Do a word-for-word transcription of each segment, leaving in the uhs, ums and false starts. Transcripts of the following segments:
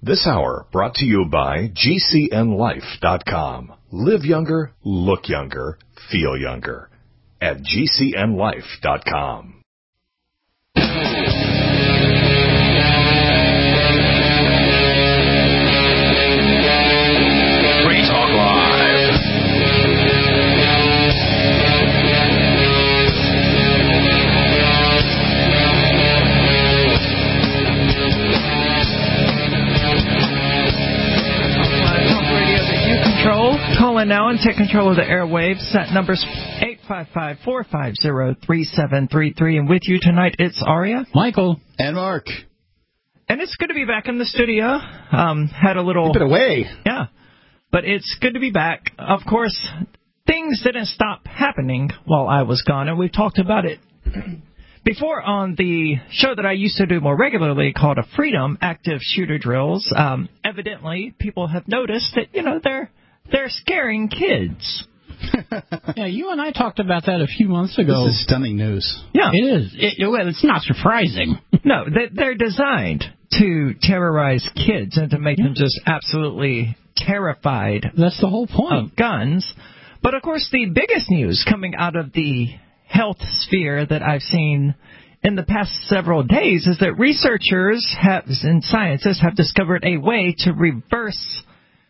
This hour brought to you by G C N life dot com. Live younger, look younger, feel younger at G C N life dot com. Free Talk Live. Call in now and take control of the airwaves. Set numbers eight five five, four five zero, three seven three three. And with you tonight, it's Aria, Michael, and Mark. And it's good to be back in the studio. Um, had a little... You've been away. Yeah. But it's good to be back. Of course, things didn't stop happening while I was gone, and we've talked about it before on the show that I used to do more regularly called a Freedom Active Shooter Drills. Um, evidently, people have noticed that, you know, they're... They're scaring kids. Yeah, you and I talked about that a few months ago. This is stunning news. Yeah. It is. It, well, it's not surprising. No, they, they're designed to terrorize kids and to make yeah. them just absolutely terrified. That's the whole point. Of guns. But, of course, the biggest news coming out of the health sphere that I've seen in the past several days is that researchers have, and scientists have discovered a way to reverse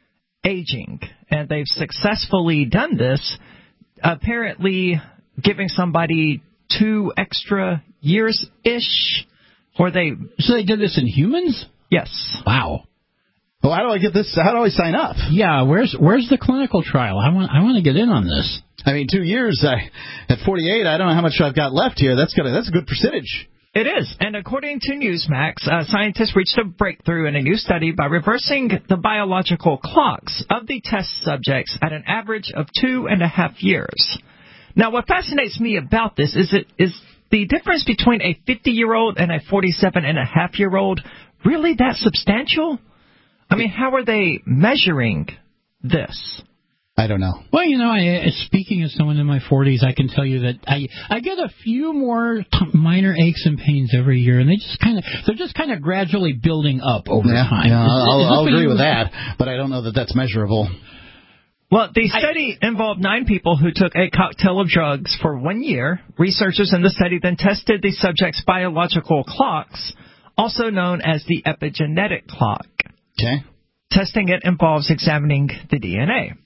aging, and they've successfully done this, apparently giving somebody two extra years-ish, or they... So they did this in humans? Yes. Wow. Well, how do I get this? How do I sign up? Yeah, where's where's the clinical trial? I want I want to get in on this. I mean, two years, I, at forty-eight, I don't know how much I've got left here. That's gonna, that's a good percentage. It is, and according to Newsmax, uh, scientists reached a breakthrough in a new study by reversing the biological clocks of the test subjects at an average of two and a half years. Now, what fascinates me about this is it is the difference between a fifty-year-old and a forty-seven and a half year old really that substantial? I mean, how are they measuring this? I don't know. Well, you know, I, speaking as someone in my forties, I can tell you that I I get a few more t- minor aches and pains every year, and they just kind of they're just kind of gradually building up over yeah, time. Yeah, I'll, it's, I'll agree with that, but I don't know that that's measurable. Well, the study I, involved nine people who took a cocktail of drugs for one year. Researchers in the study then tested the subjects' biological clocks, also known as the epigenetic clock. Okay. Testing it involves examining the D N A.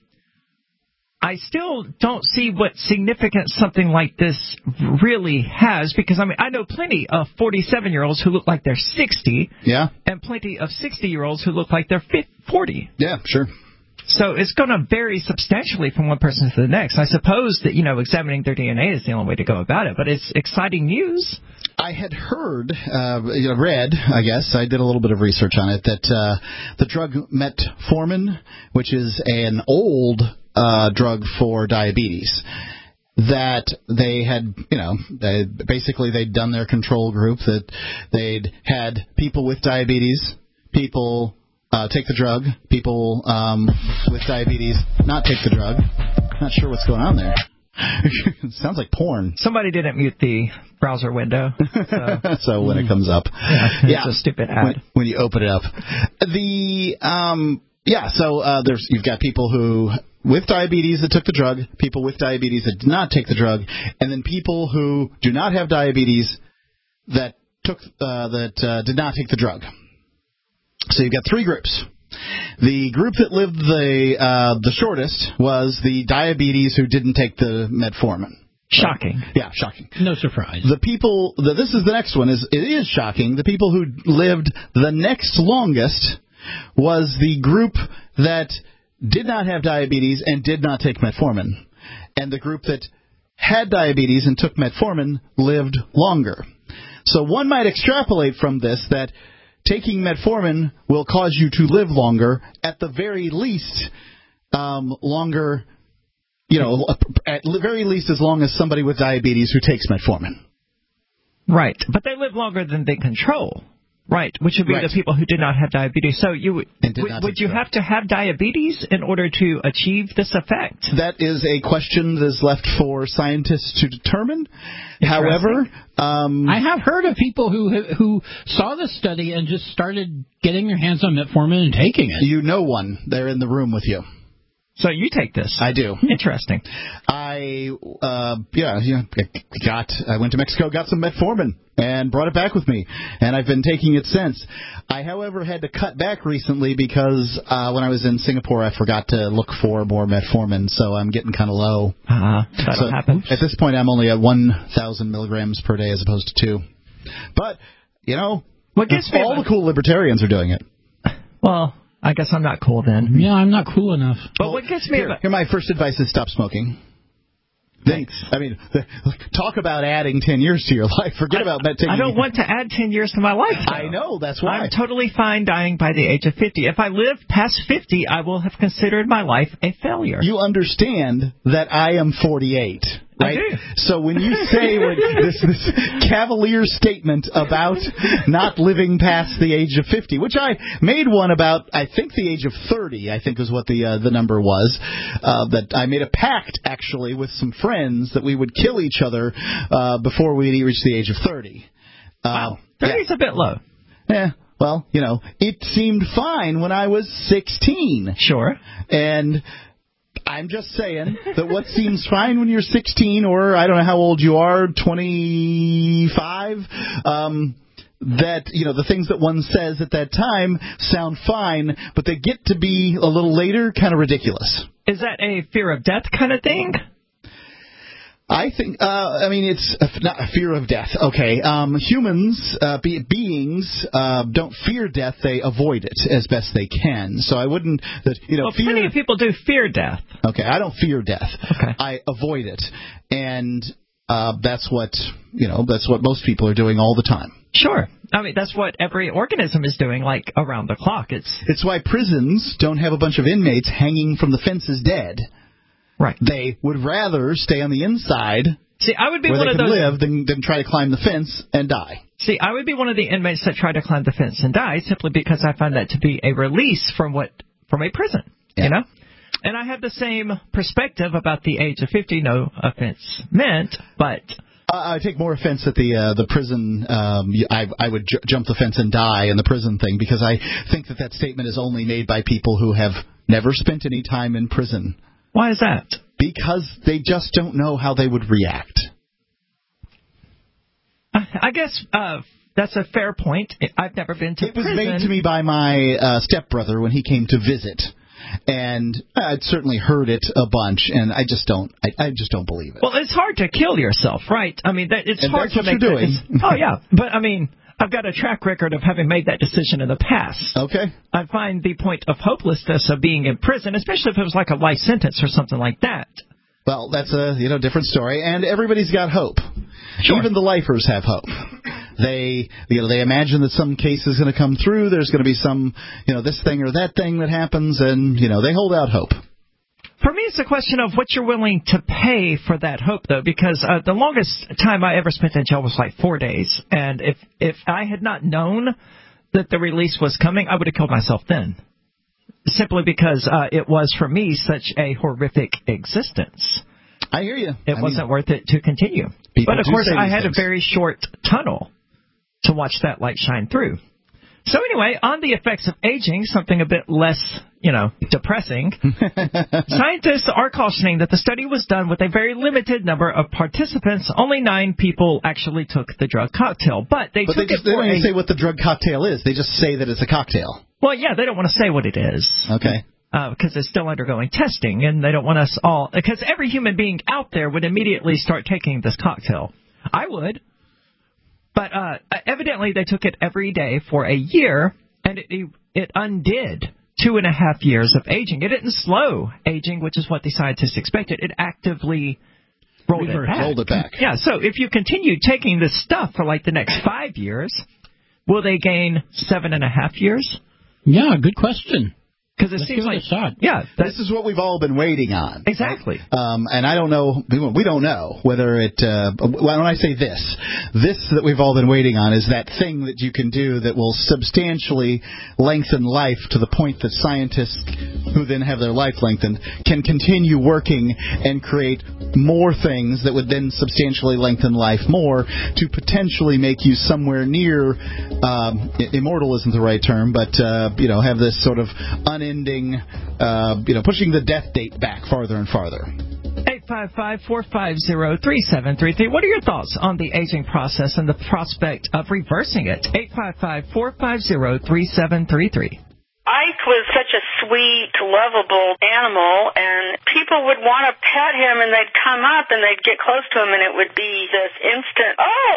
I still don't see what significance something like this really has, because, I mean, I know plenty of forty-seven-year-olds who look like they're sixty, yeah, and plenty of sixty-year-olds who look like they're forty. Yeah, sure. So it's going to vary substantially from one person to the next. I suppose that, you know, examining their D N A is the only way to go about it, but it's exciting news. I had heard, uh, you know, read, I guess, I did a little bit of research on it, that uh, the drug metformin, which is an old uh, drug for diabetes, that they had, you know, they, basically they'd done their control group, that they'd had people with diabetes, people uh, take the drug, people um, with diabetes not take the drug. Not sure what's going on there. It sounds like porn. Somebody didn't mute the browser window. So, so when it comes up. Yeah, it's yeah. a stupid ad. When, when you open it up. The, um, yeah, so uh, there's you've got people who, with diabetes that took the drug, people with diabetes that did not take the drug, and then people who do not have diabetes that took uh, that uh, did not take the drug. So you've got three groups. The group that lived the uh, the shortest was the diabetes who didn't take the metformin. Shocking. Right? Yeah, shocking. No surprise. The people, the, this is the next one, is it is shocking. The people who lived the next longest was the group that did not have diabetes and did not take metformin. And the group that had diabetes and took metformin lived longer. So one might extrapolate from this that taking metformin will cause you to live longer, at the very least, um, longer, you know, at the very least as long as somebody with diabetes who takes metformin. Right. But they live longer than they control, Right, which would be Right. the people who did not have diabetes. So you would, And did would, not would take you the drug. have to have diabetes in order to achieve this effect? That is a question that is left for scientists to determine. However, um, I have heard of people who who saw the study and just started getting their hands on metformin and taking it. you know one. They're in the room with you. So you take this. I do. Interesting. I, uh, yeah, yeah, got, I went to Mexico, got some metformin, and brought it back with me, and I've been taking it since. I, however, had to cut back recently because uh, when I was in Singapore, I forgot to look for more metformin, so I'm getting kind of low. Uh, that'll So happen. at this point, I'm only at one thousand milligrams per day as opposed to two. But, you know, What gets me all about- the cool libertarians are doing it. Well, I guess I'm not cool then. Yeah, I'm not cool enough. But Well, what gets me here, about... here, my first advice is stop smoking. Thanks. I mean, the, talk about adding ten years to your life. Forget I, about that. Taking, I don't want to add ten years to my life, though. I know, that's why. I'm totally fine dying by the age of fifty. If I live past fifty, I will have considered my life a failure. You understand that I am forty-eight, right? I do. So when you say when this, this cavalier statement about not living past the age of fifty, which I made one about, I think the age of thirty, I think was what the uh, the number was, uh, that I made a pact, actually, with some friends that we would kill each other uh, before we reached the age of thirty. Uh, Wow. thirty's yeah. a bit low. Yeah, well, you know, it seemed fine when I was sixteen. Sure. And I'm just saying that what seems fine when you're sixteen, or I don't know how old you are, twenty-five, um, that, you know, the things that one says at that time sound fine, but they get to be a little later kind of ridiculous. Is that a fear of death kind of thing? I think, uh, I mean, it's a, not a fear of death. Okay. Um, humans, uh, be, beings, uh, don't fear death. They avoid it as best they can. So I wouldn't, that you know, Well, fear. plenty of people do fear death. Okay. I don't fear death. Okay. I avoid it. And, uh, that's what, you know, that's what most people are doing all the time. Sure. I mean, that's what every organism is doing, like, around the clock. It's It's why prisons don't have a bunch of inmates hanging from the fences dead. right. They would rather stay on the inside See, I would be where one they of can those. live than, than try to climb the fence and die. See, I would be one of the inmates that try to climb the fence and die simply because I find that to be a release from what from a prison. Yeah. You know, and I have the same perspective about the age of fifty. No offense meant, but Uh, I take more offense at the uh, the prison. Um, I, I would j- jump the fence and die in the prison thing because I think that that statement is only made by people who have never spent any time in prison. why is that? Because they just don't know how they would react. I, I guess uh, that's a fair point. I've never been to It was prison. made to me by my uh, stepbrother when he came to visit, and I'd certainly heard it a bunch, and I just don't. I, I just don't believe it. Well, it's hard to kill yourself, right? I mean, that, it's And hard that's to what make you're that doing. dec- Oh yeah, but I mean, I've got a track record of having made that decision in the past. Okay. I find the point of hopelessness of being in prison, especially if it was like a life sentence or something like that. Well, that's a you know different story, and everybody's got hope. Sure. Even the lifers have hope. They you know they imagine that some case is going to come through. There's going to be some you know this thing or that thing that happens, and you know they hold out hope. For me, it's a question of what you're willing to pay for that hope, though, because uh, the longest time I ever spent in jail was like four days, and if if I had not known that the release was coming, I would have killed myself then. Simply because uh, it was, for me, such a horrific existence. I hear you. It I wasn't mean, worth it to continue. People But, of do course, say I these had things. a very short tunnel to watch that light shine through. So anyway, on the effects of aging, something a bit less, you know, depressing, scientists are cautioning that the study was done with a very limited number of participants. Only nine people actually took the drug cocktail, but they But they took just it they for don't even a... say what the drug cocktail is. They just say that it's a cocktail. Well, yeah, they don't want to say what it is. Okay. Because uh, it's still undergoing testing, and they don't want us all... Because every human being out there would immediately start taking this cocktail. I would. But uh, evidently they took it every day for a year, and it, it undid two and a half years of aging. It didn't slow aging, which is what the scientists expected. It actively rolled it back. Rolled it back. Yeah, so if you continue taking this stuff for like the next five years, will they gain seven and a half years? Yeah, good question. Because it Let's seems give it like a shot. Yeah, this is what we've all been waiting on. Exactly. Um, and I don't know, we don't know whether it, uh, when I say this, this that we've all been waiting on is that thing that you can do that will substantially lengthen life to the point that scientists, who then have their life lengthened, can continue working and create more things that would then substantially lengthen life more to potentially make you somewhere near, um, immortal isn't the right term, but, uh, you know, have this sort of unending, uh, you know, pushing the death date back farther and farther. eight five five, four five zero, three seven three three. What are your thoughts on the aging process and the prospect of reversing it? eight five five, four five zero, three seven three three. Ike was such a sweet, lovable animal, and people would want to pet him, and they'd come up, and they'd get close to him, and it would be this instant,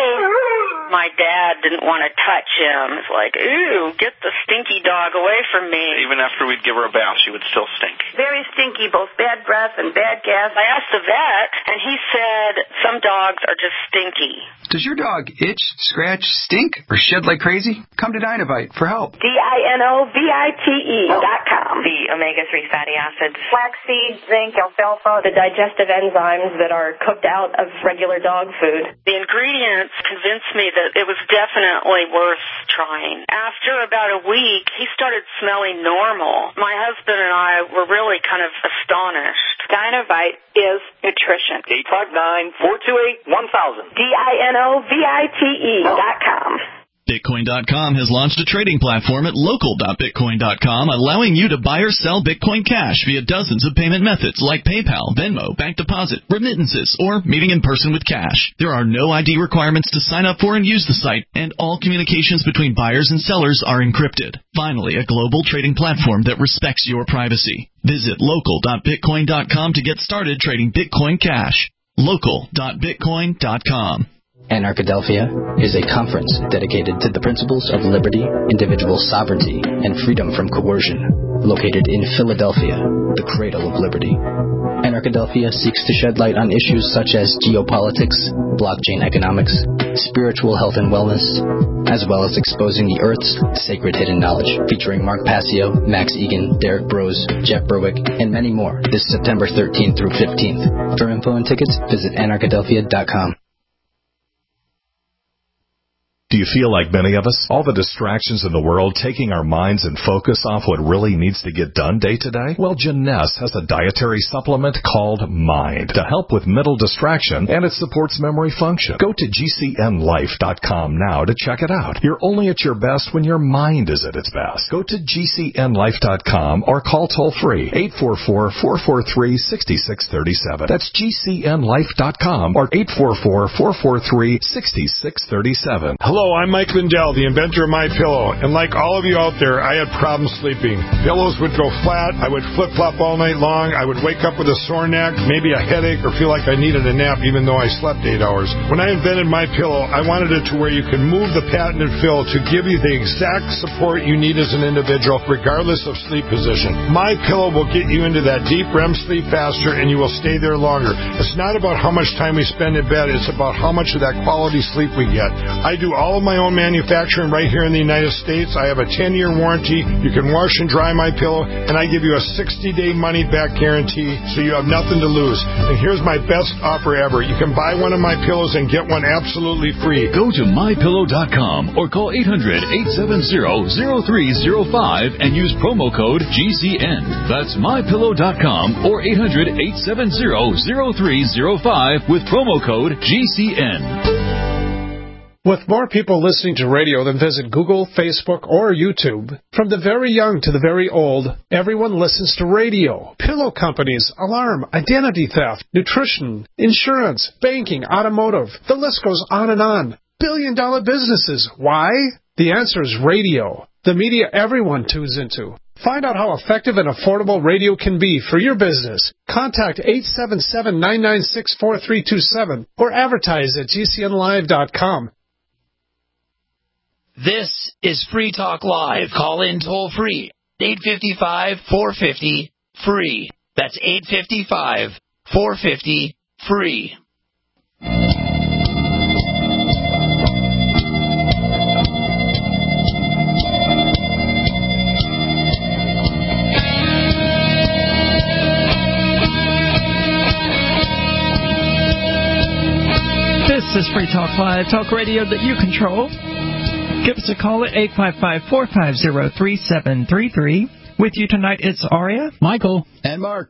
oh! My dad didn't want to touch him. It's like, ooh, get the stinky dog away from me. Even after we'd give her a bath, she would still stink. Very stinky, both bad breath and bad gas. I asked the vet, and he said some dogs are just stinky. Does your dog itch, scratch, stink, or shed like crazy? Come to Dynovite for help. D I N O V I T E dot com. The omega three fatty acids. Flaxseed, zinc, alfalfa, the digestive enzymes that are cooked out of regular dog food. The ingredients convinced me that it was definitely worth trying. After about a week, he started smelling normal. My husband and I were really kind of astonished. Dynovite is nutrition. eight five nine, four two eight, one thousand. D I N O V I T E dot com. Bitcoin dot com has launched a trading platform at local dot bitcoin dot com, allowing you to buy or sell Bitcoin Cash via dozens of payment methods like PayPal, Venmo, bank deposit, remittances, or meeting in person with cash. There are no I D requirements to sign up for and use the site, and all communications between buyers and sellers are encrypted. Finally, a global trading platform that respects your privacy. Visit local dot bitcoin dot com to get started trading Bitcoin Cash. local dot bitcoin dot com. Anarchadelphia is a conference dedicated to the principles of liberty, individual sovereignty, and freedom from coercion, located in Philadelphia, the cradle of liberty. Anarchadelphia seeks to shed light on issues such as geopolitics, blockchain economics, spiritual health and wellness, as well as exposing the Earth's sacred hidden knowledge, featuring Mark Passio, Max Egan, Derek Brose, Jeff Berwick, and many more this September thirteenth through fifteenth. For info and tickets, visit anarchadelphia dot com. Do you feel like many of us? All the distractions in the world taking our minds and focus off what really needs to get done day to day? Well, Jeunesse has a dietary supplement called Mind to help with mental distraction, and it supports memory function. Go to G C N life dot com now to check it out. You're only at your best when your mind is at its best. Go to G C N life dot com or call toll-free eight four four, four four three, six six three seven. That's G C N life dot com or eight four four, four four three, six six three seven. Hello, I'm Mike Lindell, the inventor of MyPillow, and like all of you out there, I had problems sleeping. Pillows would go flat, I would flip-flop all night long, I would wake up with a sore neck, maybe a headache, or feel like I needed a nap even though I slept eight hours. When I invented MyPillow, I wanted it to where you can move the patented fill to give you the exact support you need as an individual, regardless of sleep position. MyPillow will get you into that deep R E M sleep faster, and you will stay there longer. It's not about how much time we spend in bed, it's about how much of that quality sleep we get. I do all of my own manufacturing right here in the United States. I have a ten-year warranty. You can wash and dry my pillow, and I give you a sixty-day money-back guarantee, so you have nothing to lose. And here's my best offer ever. You can buy one of my pillows and get one absolutely free. Go to my pillow dot com or call eight hundred, eight seven zero, zero three zero five and use promo code G C N. That's my pillow dot com or eight hundred, eight seven zero, zero three zero five with promo code G C N. With more people listening to radio than visit Google, Facebook, or YouTube, from the very young to the very old, everyone listens to radio. Pillow companies, alarm, identity theft, nutrition, insurance, banking, automotive. The list goes on and on. Billion dollar businesses. Why? The answer is radio. The media everyone tunes into. Find out how effective and affordable radio can be for your business. Contact eight seven seven, nine nine six, four three two seven or advertise at G C N live dot com. This is Free Talk Live. Call in toll free. eight five five, four five zero, free. That's eight five five, four five zero, free. This is Free Talk Live, talk radio that you control. Give us a call at eight five five, four five zero, three seven three three. With you tonight, it's Aria, Michael, and Mark.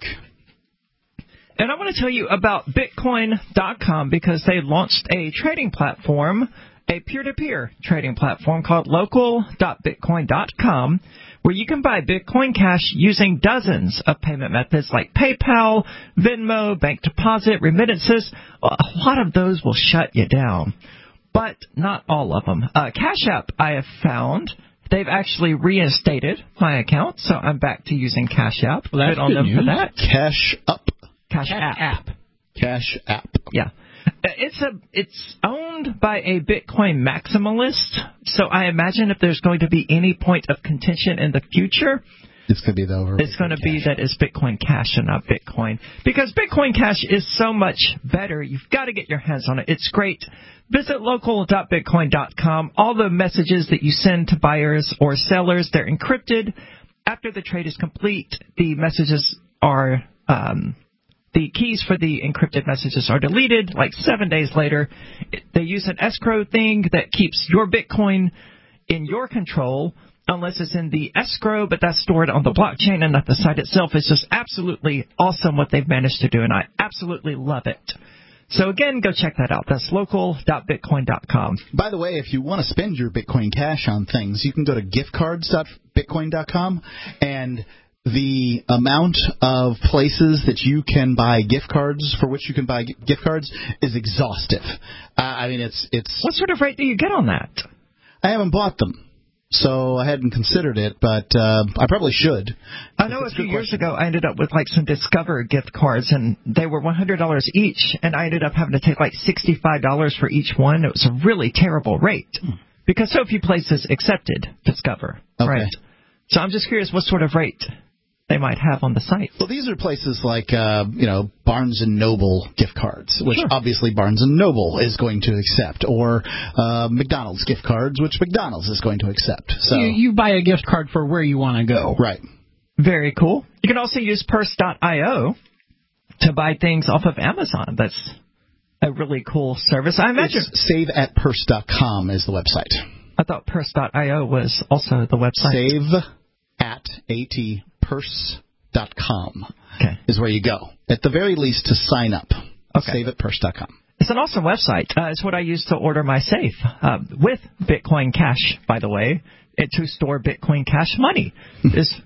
And I want to tell you about Bitcoin dot com because they launched a trading platform, a peer-to-peer trading platform called local dot bitcoin dot com, where you can buy Bitcoin Cash using dozens of payment methods like PayPal, Venmo, bank deposit, remittances. A lot of those will shut you down, but not all of them. Uh, Cash App, I have found, they've actually reinstated my account, so I'm back to using Cash App. Well, that's good on good them news. for that. Cash Up. Cash, Cash App. App. Cash App. Yeah. It's a it's owned by a Bitcoin maximalist, so I imagine if there's going to be any point of contention in the future, it's going to be the over. It's going to be that it's Bitcoin Cash and not Bitcoin, because Bitcoin Cash is so much better. You've got to get your hands on it. It's great. Visit local dot bitcoin dot com. All the messages that you send to buyers or sellers, they're encrypted. After the trade is complete, the messages are um, the keys for the encrypted messages are deleted. Like seven days later, they use an escrow thing that keeps your Bitcoin in your control, unless it's in the escrow, but that's stored on the blockchain and not the site itself. It's just absolutely awesome what they've managed to do, and I absolutely love it. So again, go check that out. That's local dot bitcoin dot com. By the way, if you want to spend your Bitcoin Cash on things, you can go to gift cards dot bitcoin dot com, and the amount of places that you can buy gift cards, for which you can buy gift cards, is exhaustive. Uh, I mean, it's it's. What sort of rate do you get on that? I haven't bought them, so I hadn't considered it, but uh, I probably should. I know a few years ago I ended up with like some Discover gift cards, and they were one hundred dollars each, and I ended up having to take like sixty-five dollars for each one. It was a really terrible rate because so few places accepted Discover. Okay. Right. So I'm just curious what sort of rate they might have on the site. Well, these are places like, uh, you know, Barnes and Noble gift cards, which Sure. obviously Barnes and Noble is going to accept, or uh, McDonald's gift cards, which McDonald's is going to accept. So You, you buy a gift card for where you want to go. Right. Very cool. You can also use purse dot io to buy things off of Amazon. That's a really cool service. I imagine It's save at purse dot com is the website. I thought purse dot io was also the website. Save at at purse dot com okay. is where you go, at the very least, to sign up. Okay. save at purse dot com. It's an awesome website. Uh, it's what I use to order my safe uh, with Bitcoin Cash, by the way, and to store Bitcoin Cash money. It's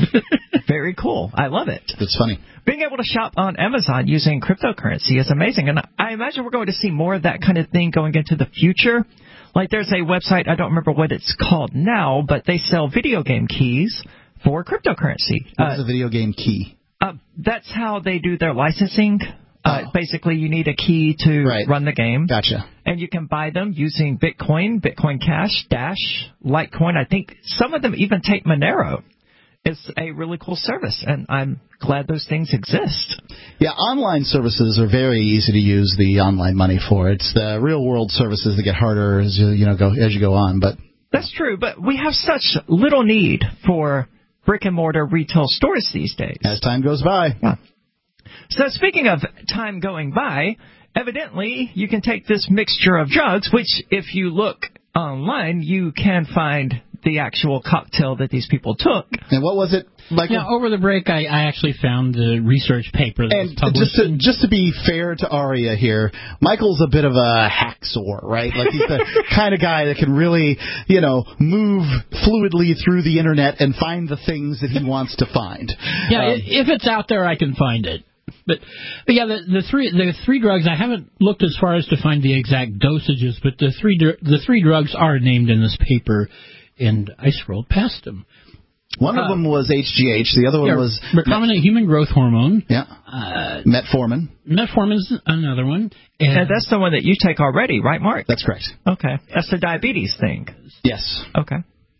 very cool. I love it. It's funny. Being able to shop on Amazon using cryptocurrency is amazing, and I imagine we're going to see more of that kind of thing going into the future. Like there's a website, I don't remember what it's called now, but they sell video game keys for cryptocurrency. What is Uh, a video game key? uh, that's how they do their licensing. Uh, Oh. Basically, you need a key to Right. run the game. Gotcha. And you can buy them using Bitcoin, Bitcoin Cash, Dash, Litecoin. I think some of them even take Monero. It's a really cool service, and I'm glad those things exist. Yeah, online services are very easy to use the online money for. It's the real world services that get harder as you, you know go as you go on. But That's true, but we have such little need for brick and mortar retail stores these days. as time goes by, Yeah. So speaking of time going by, evidently you can take this mixture of drugs, which if you look online, you can find the actual cocktail that these people took. and what was it, Michael? Yeah, over the break, I, I actually found the research paper that was And published. just to, just to be fair to Aria here, Michael's a bit of a hacksaw, right? Like he's the kind of guy that can really, you know, move fluidly through the internet and find the things that he wants to find. Yeah, Um, i if it's out there, I can find it. But, but yeah, the, the three the three drugs, I haven't looked as far as to find the exact dosages, but the three dr- the three drugs are named in this paper, and I scrolled past them. one of uh, them was H G H. The other one Yeah, was recombinant human growth hormone. yeah, Uh, metformin. metformin's another one. And, And that's the one that you take already, right, Mark? That's correct. Okay. That's the diabetes thing. Yes. Okay.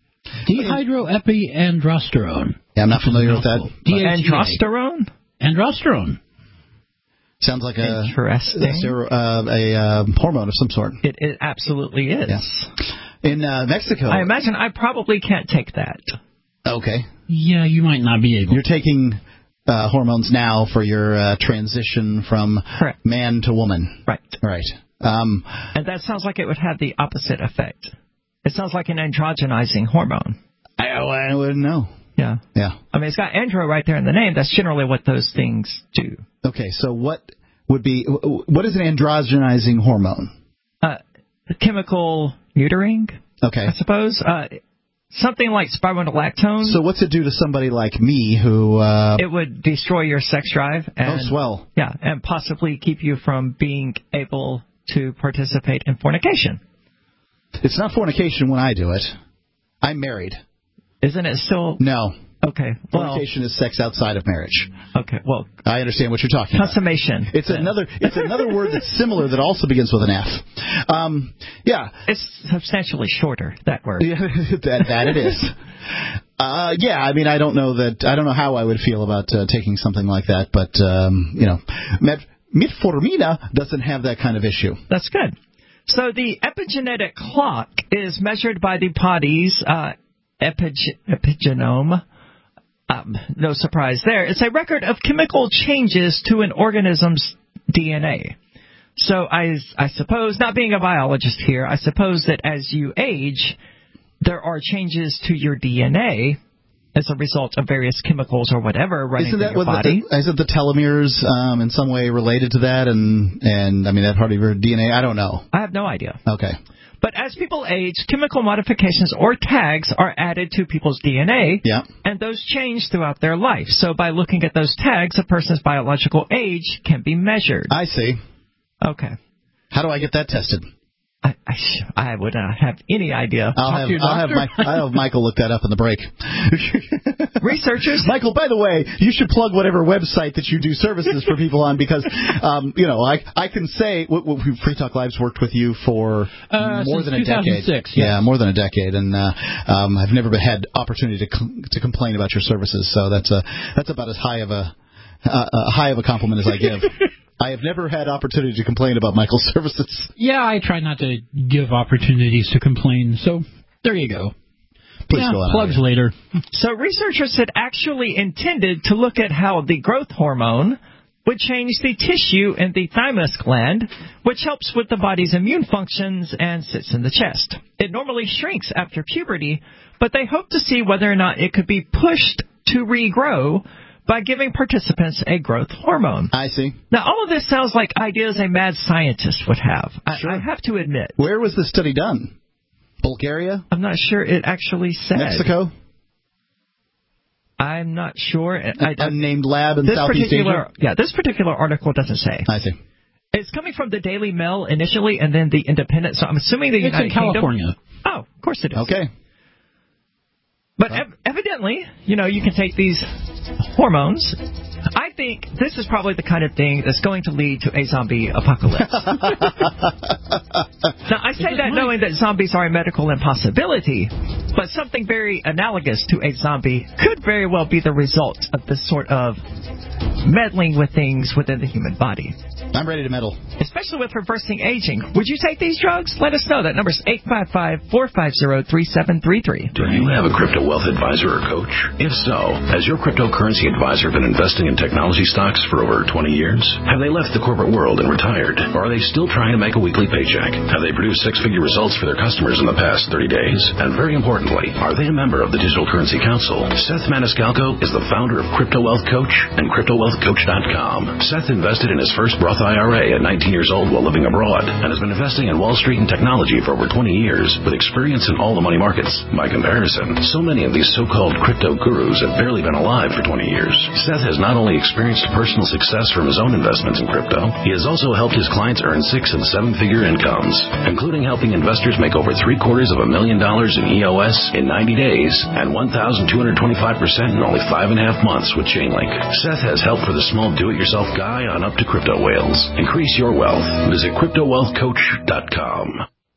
dehydroepiandrosterone. Yeah, I'm not familiar with that. D H E A. Androsterone? Androsterone. Sounds like a Interesting. a, sero- uh, a uh, hormone of some sort. It, it absolutely is. Yeah. In uh, Mexico. I imagine I probably can't take that. Okay. Yeah, you might not be able. You're taking uh, hormones now for your uh, transition from Correct. man to woman. Right. Right. Um, and that sounds like it would have the opposite effect. It sounds like an androgenizing hormone. I, I wouldn't know. Yeah. Yeah. I mean, it's got andro right there in the name. That's generally what those things do. Okay, so what would be, what is an androgenizing hormone? Uh, chemical neutering, okay. I suppose. Uh, something like spironolactone. So what's it do to somebody like me who... Uh, it would destroy your sex drive. And, oh, swell. Yeah, and possibly keep you from being able to participate in fornication. It's not fornication when I do it. I'm married. Isn't it still... No. Okay. Well, fornication is sex outside of marriage. Okay. Well, I understand what you're talking consummation. about. It's another. It's another word that's similar that also begins with an F. Um, yeah. It's substantially shorter, that word. Yeah, that that it is. Uh, yeah. I mean, I don't know that. I don't know how I would feel about uh, taking something like that, but um, you know, met, metformina doesn't have that kind of issue. That's good. So the epigenetic clock is measured by the body's uh, epige- epigenome. Um, no surprise there. It's a record of chemical changes to an organism's D N A. So I, I suppose, not being a biologist here, I suppose that as you age, there are changes to your D N A as a result of various chemicals or whatever running Isn't through that your body. The, isn't the telomeres um, in some way related to that? And, and I mean, that part of your D N A? I don't know. I have no idea. Okay. But as people age, chemical modifications or tags are added to people's D N A, yeah. and those change throughout their life. So by looking at those tags, a person's biological age can be measured. I see. Okay. How do I get that tested? I, I, I would not have any idea. I'll have, I'll have, my, I'll have Michael look that up in the break. Researchers? Michael, by the way, you should plug whatever website that you do services for people on because, um, you know, I I can say w- w- Free Talk Live's worked with you for uh, more than a decade. two thousand six, yes. Yeah, more than a decade, and uh, um, I've never had opportunity to cl- to complain about your services. So that's a that's about as high of a uh, uh, high of a compliment as I give. I have never had opportunity to complain about Michael's services. Yeah, I try not to give opportunities to complain, so there you go. Please yeah, go on. Plugs later. So researchers had actually intended to look at how the growth hormone would change the tissue in the thymus gland, which helps with the body's immune functions and sits in the chest. It normally shrinks after puberty, but they hope to see whether or not it could be pushed to regrow by giving participants a growth hormone. I see. Now, all of this sounds like ideas a mad scientist would have. Sure. I, I have to admit. Where was the study done? Bulgaria? I'm not sure it actually said. Mexico? I'm not sure. I, A named lab in this Southeast particular, Asia? Yeah, this particular article doesn't say. I see. It's coming from the Daily Mail initially and then the Independent, so I'm assuming the it's United in California. Kingdom. Oh, of course it is. Okay. But ev- evidently, you know, you can take these hormones. I think this is probably the kind of thing that's going to lead to a zombie apocalypse. Now, I say that knowing that zombies are a medical impossibility, but something very analogous to a zombie could very well be the result of this sort of meddling with things within the human body. I'm ready to meddle. Especially with reversing aging. Would you take these drugs? Let us know. That number's eight five five, four five zero, three seven three three. Do you have a crypto wealth advisor or coach? If so, has your cryptocurrency advisor been investing in technology stocks for over twenty years? Have they left the corporate world and retired? Or are they still trying to make a weekly paycheck? Have they produced six-figure results for their customers in the past thirty days? And very importantly, are they a member of the Digital Currency Council? Seth Maniscalco is the founder of Crypto Wealth Coach and Crypto Wealth Coach dot com. Seth invested in his first Roth I R A at nineteen years old while living abroad and has been investing in Wall Street and technology for over twenty years with experience in all the money markets. By comparison, so many of these so-called crypto gurus have barely been alive for twenty years. Seth has not only experienced personal success from his own investments in crypto, he has also helped his clients earn six and seven-figure incomes, including helping investors make over three quarters of a million dollars in E O S in ninety days and one thousand two hundred twenty-five percent in only five and a half months with Chainlink. Seth has help for the small do-it-yourself guy on up to crypto whales. Increase your wealth. Visit Crypto Wealth Coach dot com.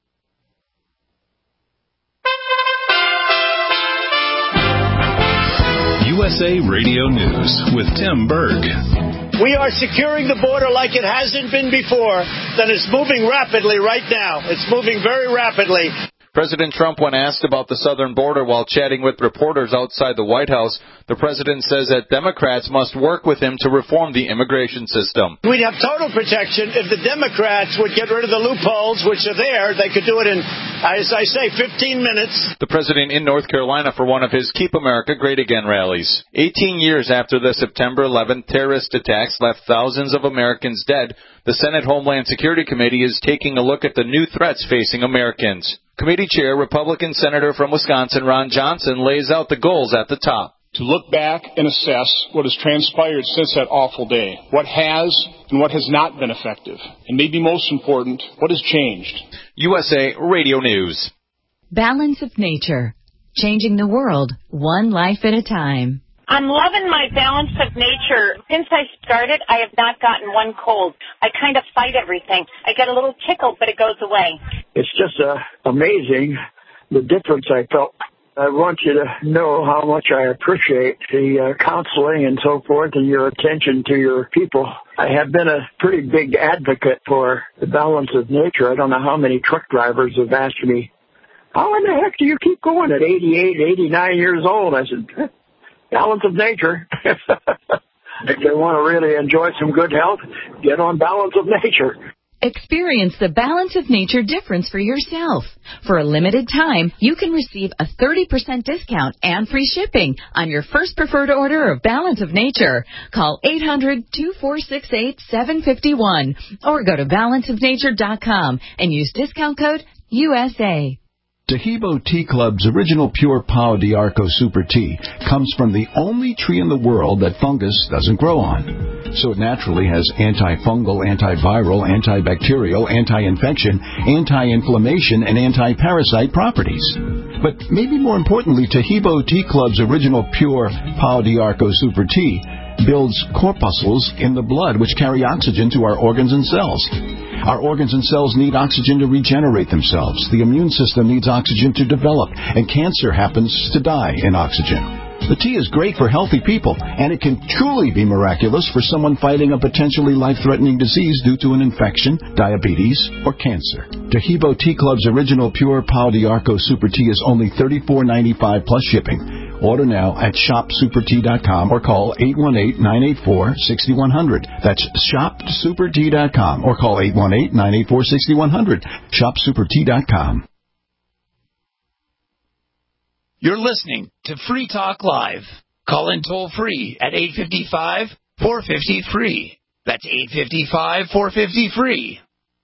U S A Radio News with Tim Berg. We are securing the border like it hasn't been before, that it's moving rapidly right now. It's moving very rapidly. President Trump, when asked about the southern border while chatting with reporters outside the White House, the president says that Democrats must work with him to reform the immigration system. We'd have total protection if the Democrats would get rid of the loopholes, which are there. They could do it in, as I say, fifteen minutes. The president in North Carolina for one of his Keep America Great Again rallies. eighteen years after the September eleventh terrorist attacks left thousands of Americans dead, the Senate Homeland Security Committee is taking a look at the new threats facing Americans. Committee Chair, Republican Senator from Wisconsin, Ron Johnson, lays out the goals at the top. To look back and assess what has transpired since that awful day, what has and what has not been effective, and maybe most important, what has changed. U S A Radio News. Balance of Nature, changing the world one life at a time. I'm loving my Balance of Nature. Since I started, I have not gotten one cold. I kind of fight everything. I get a little tickle, but it goes away. It's just uh, amazing the difference I felt. I want you to know how much I appreciate the uh, counseling and so forth and your attention to your people. I have been a pretty big advocate for the Balance of Nature. I don't know how many truck drivers have asked me, how in the heck do you keep going at eighty-eight, eighty-nine years old? I said, Balance of Nature. If they want to really enjoy some good health, get on Balance of Nature. Experience the Balance of Nature difference for yourself. For a limited time, you can receive a thirty percent discount and free shipping on your first preferred order of Balance of Nature. Call eight hundred, two four six eight, seven five one or go to balance of nature dot com and use discount code U S A. Tahibo Tea Club's original pure Pau d'Arco Super Tea comes from the only tree in the world that fungus doesn't grow on. So it naturally has antifungal, antiviral, antibacterial, anti-infection, anti-inflammation, and anti-parasite properties. But maybe more importantly, Tahibo Tea Club's original pure Pau d'Arco Super Tea builds corpuscles in the blood which carry oxygen to our organs and cells. Our organs and cells need oxygen to regenerate themselves. The immune system needs oxygen to develop, and cancer happens to die in oxygen. The tea is great for healthy people, and it can truly be miraculous for someone fighting a potentially life-threatening disease due to an infection, diabetes, or cancer. Tahibo Tea Club's original pure Pau d'Arco Super Tea is only thirty-four ninety-five plus shipping. Order now at shop super tea dot com or call eight one eight, nine eight four, six one zero zero. That's shop super tea dot com or call eight one eight, nine eight four, six one zero zero. shop super tea dot com. You're listening to Free Talk Live. Call in toll free at eight five five, four five zero, free. That's eight five five, four five zero, free.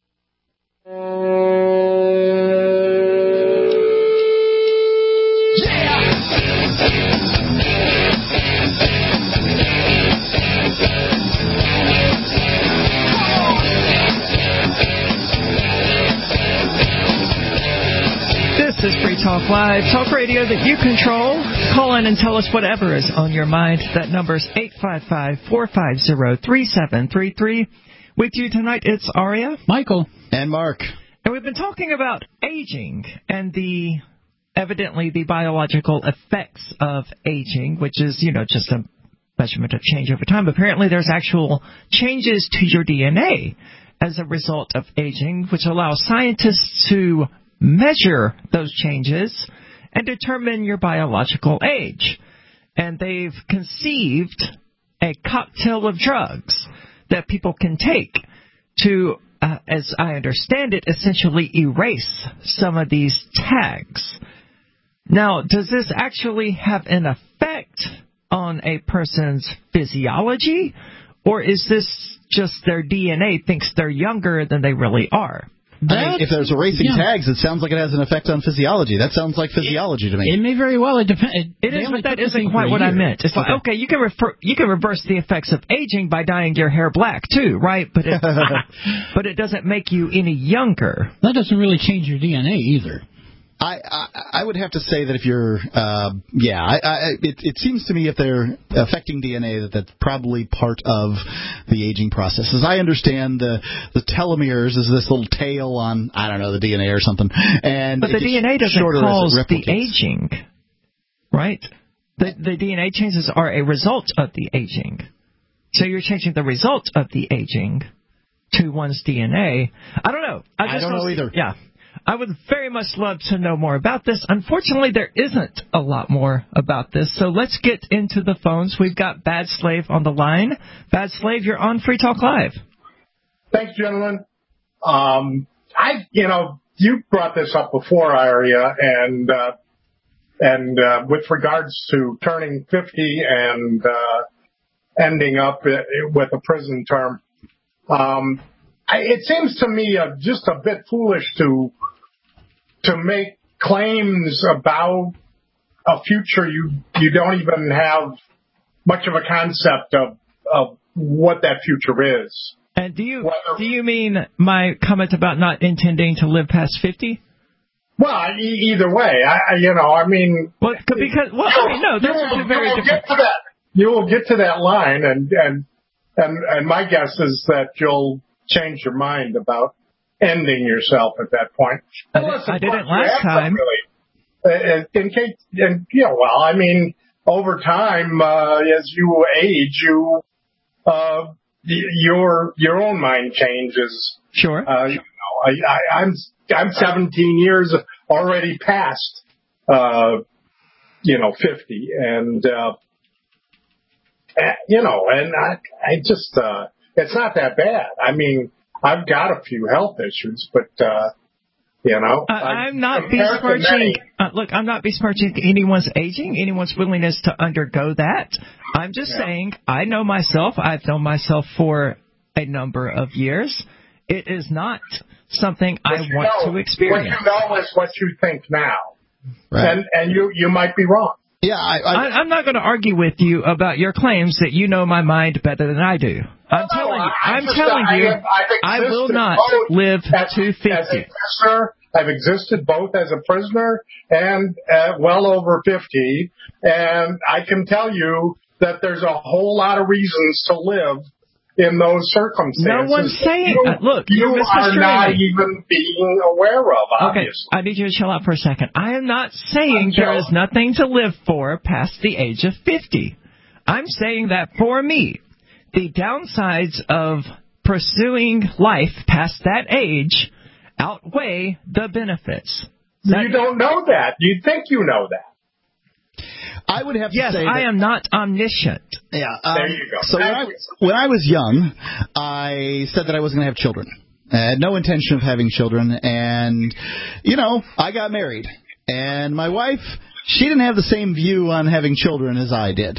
This is Free Talk Live, talk radio that you control. Call in and tell us whatever is on your mind. That number's eight five five, four five zero, three seven three three. With you tonight, it's Aria, Michael, and Mark. And we've been talking about aging and the, evidently, the biological effects of aging, which is, you know, just a measurement of change over time. Apparently, there's actual changes to your D N A as a result of aging, which allows scientists to measure those changes and determine your biological age. And they've conceived a cocktail of drugs that people can take to, uh, as I understand it, essentially erase some of these tags. Now, does this actually have an effect on a person's physiology, or is this just their D N A thinks they're younger than they really are? I mean, if there's erasing yeah. tags, it sounds like it has an effect on physiology. That sounds like physiology it, to me. It may very well. It depends. It, it is, but that isn't quite what I meant. It's like, okay, you can refer, you can reverse the effects of aging by dyeing your hair black too, right? But it, but it doesn't make you any younger. That doesn't really change your D N A either. I, I I would have to say that if you're, uh, yeah, I, I, it, it seems to me if they're affecting D N A that that's probably part of the aging process. As I understand, the the telomeres is this little tail on, I don't know, the D N A or something. And but the D N A doesn't cause the aging, right? The the D N A changes are a result of the aging. So you're changing the result of the aging to one's D N A. I don't know. I, just I don't know either. Yeah. I would very much love to know more about this. Unfortunately, there isn't a lot more about this, so let's get into the phones. We've got Bad Slave on the line. Bad Slave, you're on Free Talk Live. Thanks, gentlemen. Um, I, you know, you brought this up before, Aria, and uh, and uh, with regards to turning fifty and uh, ending up with a prison term, um, I, it seems to me uh, just a bit foolish to to make claims about a future you you don't even have much of a concept of of what that future is. And do you Whether, do you mean my comment about not intending to live past fifty? Well, e- either way, I, I you know, I mean, well, because well, I mean, no, those are two very different. Get to that, you will get to that line, and and and and my guess is that you'll change your mind about ending yourself at that point. I, did, I didn't last time. Really, in case, and yeah, well, I mean, over time, uh, as you age, you, uh, your your own mind changes. Sure. Uh, you know, I, I, I'm I'm seventeen years already past, uh, you know, fifty, and uh, you know, and I I just uh, it's not that bad. I mean. I've got a few health issues, but, uh, you know. Uh, I'm not besmirching, uh, look, I'm not besmirching anyone's aging, anyone's willingness to undergo that. I'm just yeah. saying, I know myself. I've known myself for a number of years. It is not something what I want know, to experience. What you know is what you think now. Right. And, and you, you might be wrong. Yeah, I, I, I, I'm not going to argue with you about your claims that you know my mind better than I do. I'm no, telling you, I I'm just, telling I you, have, I will not live as, to fifty. As a prisoner, I've existed both as a prisoner and uh, well over fifty, and I can tell you that there's a whole lot of reasons to live in those circumstances. No one's saying. You, uh, look, you you're are not me. even being aware of. Obviously. Okay, I need you to chill out for a second. I am not saying there is nothing to live for past the age of fifty. I'm saying that for me, the downsides of pursuing life past that age outweigh the benefits. That, you don't know that. You think you know that. I would have to yes, say Yes, I that, am not omniscient. Yeah. Um, there you go. So when I, when I was young, I said that I wasn't going to have children. I had no intention of having children. And, you know, I got married. And my wife, she didn't have the same view on having children as I did.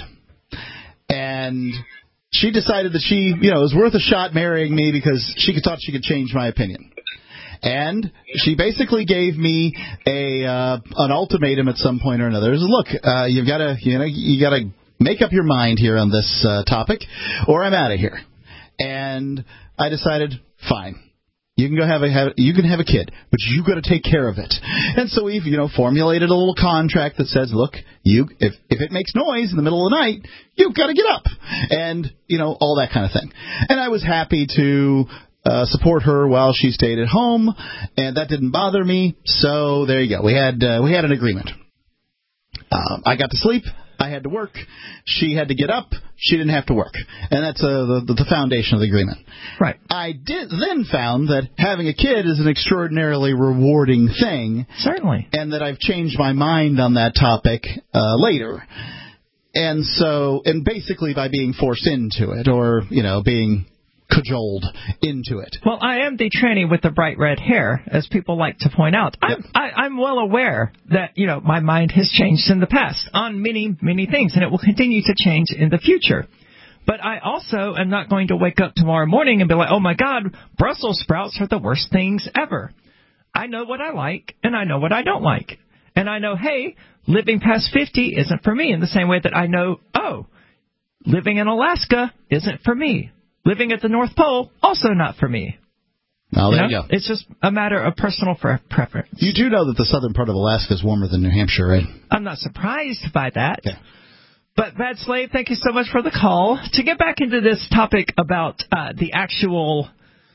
And she decided that she, you know, it was worth a shot marrying me because she thought she could change my opinion. And she basically gave me a uh, an ultimatum at some point or another. It was, look, uh, you've got to you know you got to make up your mind here on this uh, topic, or I'm out of here. And I decided, fine, you can go have a have, you can have a kid, but you got to take care of it. And so we've you know formulated a little contract that says, look, you if if it makes noise in the middle of the night, you've got to get up, and you know all that kind of thing. And I was happy to. Uh, support her while she stayed at home, and that didn't bother me. So there you go. We had uh, we had an agreement. Um, I got to sleep. I had to work. She had to get up. She didn't have to work, and that's uh, the the foundation of the agreement. Right. I did then found that having a kid is an extraordinarily rewarding thing. Certainly. And that I've changed my mind on that topic uh, later. And so, and basically by being forced into it, or you know, being cajoled into it. Well, I am the tranny with the bright red hair, as people like to point out. Yep. I'm, I, I'm well aware that, you know, my mind has changed in the past on many, many things, and it will continue to change in the future. But I also am not going to wake up tomorrow morning and be like, oh, my God, Brussels sprouts are the worst things ever. I know what I like, and I know what I don't like. And I know, hey, living past fifty isn't for me, in the same way that I know, oh, living in Alaska isn't for me. Living at the North Pole, also not for me. Oh, there you, know? you go. It's just a matter of personal pre- preference. You do know that the southern part of Alaska is warmer than New Hampshire, right? I'm not surprised by that. Okay. But, Bad Slave, thank you so much for the call. To get back into this topic about uh, the actual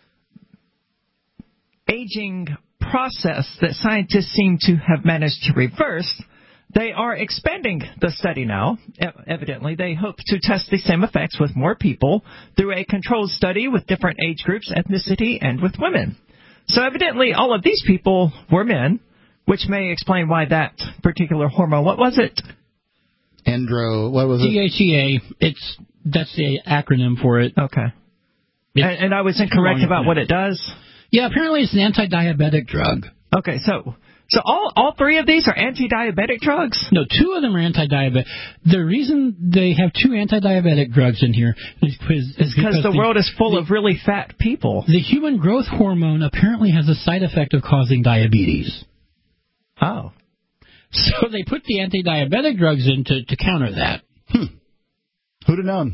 aging process that scientists seem to have managed to reverse, they are expanding the study now. Evidently, they hope to test the same effects with more people through a controlled study with different age groups, ethnicity, and with women. So evidently all of these people were men, which may explain why that particular hormone, what was it? Andro, what was it? D H E A. It's, that's the acronym for it. Okay. And, and I was incorrect about what it does? Yeah, apparently it's an anti-diabetic drug. Okay, so so all all three of these are anti-diabetic drugs? No, two of them are anti-diabetic. The reason they have two anti-diabetic drugs in here is because, is because the, the world is full the, of really fat people. The human growth hormone apparently has a side effect of causing diabetes. Oh. So they put the anti-diabetic drugs in to, to counter that. Hmm. Who'd have known?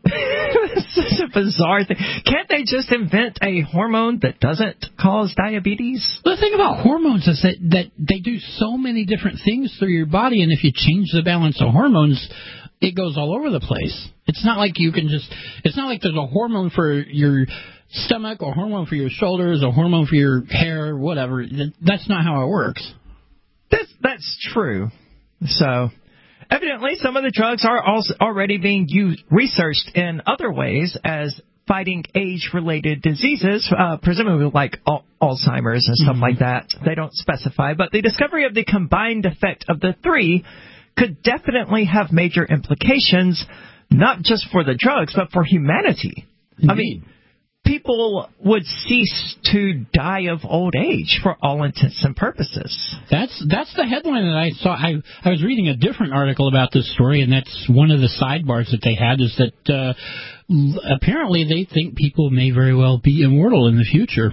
It's such a bizarre thing. Can't they just invent a hormone that doesn't cause diabetes? The thing about hormones is that, that they do so many different things through your body, and if you change the balance of hormones, it goes all over the place. It's not like you can just, it's not like there's a hormone for your stomach, or hormone for your shoulders, or hormone for your hair, whatever. That's not how it works. That's, that's true. So, evidently, some of the drugs are also already being used, researched in other ways as fighting age-related diseases, uh, presumably like al- Alzheimer's and stuff mm-hmm. like that. They don't specify, but the discovery of the combined effect of the three could definitely have major implications, not just for the drugs, but for humanity. Indeed. I mean, people would cease to die of old age for all intents and purposes. That's that's the headline that I saw. I, I was reading a different article about this story, and that's one of the sidebars that they had, is that uh, apparently they think people may very well be immortal in the future.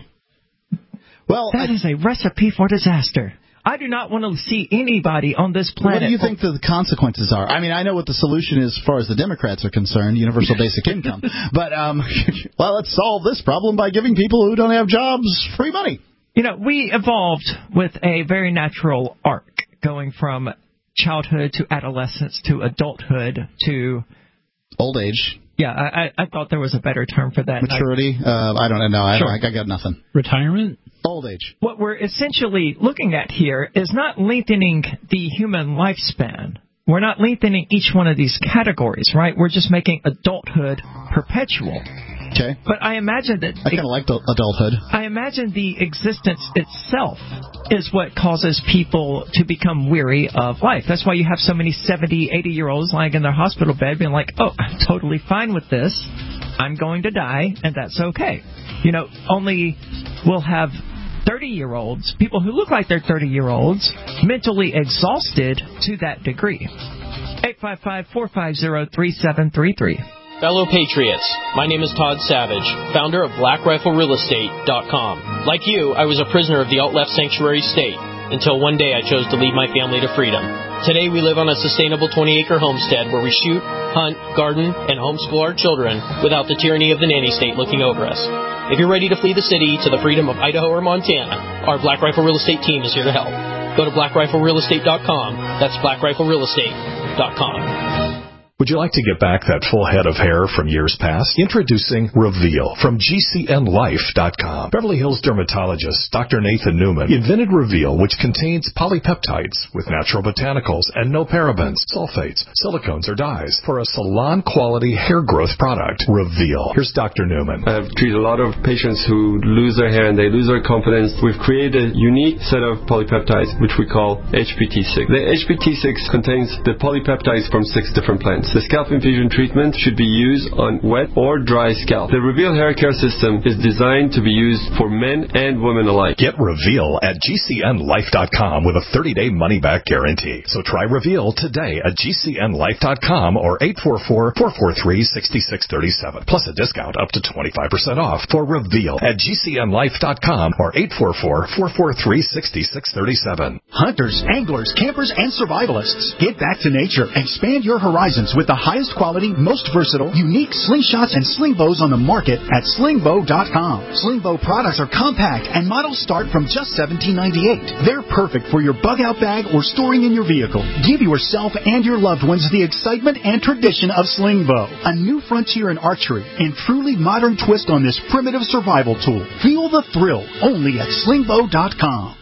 Well, that I, is a recipe for disaster. I do not want to see anybody on this planet. What do you think the consequences are? I mean, I know what the solution is as far as the Democrats are concerned, universal basic income. But, um, well, let's solve this problem by giving people who don't have jobs free money. You know, we evolved with a very natural arc, going from childhood to adolescence to adulthood to old age. Yeah, I, I thought there was a better term for that. Maturity? I, uh, I don't know. I, sure. I, I got nothing. Retirement? Old age. What we're essentially looking at here is not lengthening the human lifespan. We're not lengthening each one of these categories, right? We're just making adulthood perpetual. Okay. But I imagine that... I kind of like adulthood. I imagine the existence itself is what causes people to become weary of life. That's why you have so many seventy, eighty-year-olds lying in their hospital bed being like, oh, I'm totally fine with this. I'm going to die, and that's okay. You know, only we'll have thirty-year-olds, people who look like they're thirty-year-olds, mentally exhausted to that degree. eight five five, four five zero, three seven three three. Fellow Patriots, my name is Todd Savage, founder of Black Rifle Real Estate dot com. Like you, I was a prisoner of the alt-left sanctuary state, until one day I chose to lead my family to freedom. Today we live on a sustainable twenty-acre homestead where we shoot, hunt, garden, and homeschool our children without the tyranny of the nanny state looking over us. If you're ready to flee the city to the freedom of Idaho or Montana, our Black Rifle Real Estate team is here to help. Go to Black Rifle Real Estate dot com. That's Black Rifle Real Estate dot com. Would you like to get back that full head of hair from years past? Introducing Reveal from G C N Life dot com. Beverly Hills dermatologist Doctor Nathan Newman invented Reveal, which contains polypeptides with natural botanicals and no parabens, sulfates, silicones, or dyes for a salon-quality hair growth product. Reveal. Here's Doctor Newman. I've treated a lot of patients who lose their hair and they lose their confidence. We've created a unique set of polypeptides, which we call H P T six. The H P T six contains the polypeptides from six different plants. The scalp infusion treatment should be used on wet or dry scalp. The Reveal hair care system is designed to be used for men and women alike. Get Reveal at G C N Life dot com with a thirty-day money-back guarantee. So try Reveal today at G C N Life dot com or eight four four, four four three, six six three seven. Plus a discount up to twenty-five percent off for Reveal at G C N Life dot com or eight four four, four four three, six six three seven. Hunters, anglers, campers, and survivalists. Get back to nature. Expand your horizons with the highest quality, most versatile, unique slingshots and sling bows on the market at sling bow dot com. Sling bow products are compact and models start from just seventeen ninety-eight. They're perfect for your bug-out bag or storing in your vehicle. Give yourself and your loved ones the excitement and tradition of sling bow, a new frontier in archery and truly modern twist on this primitive survival tool. Feel the thrill only at sling bow dot com.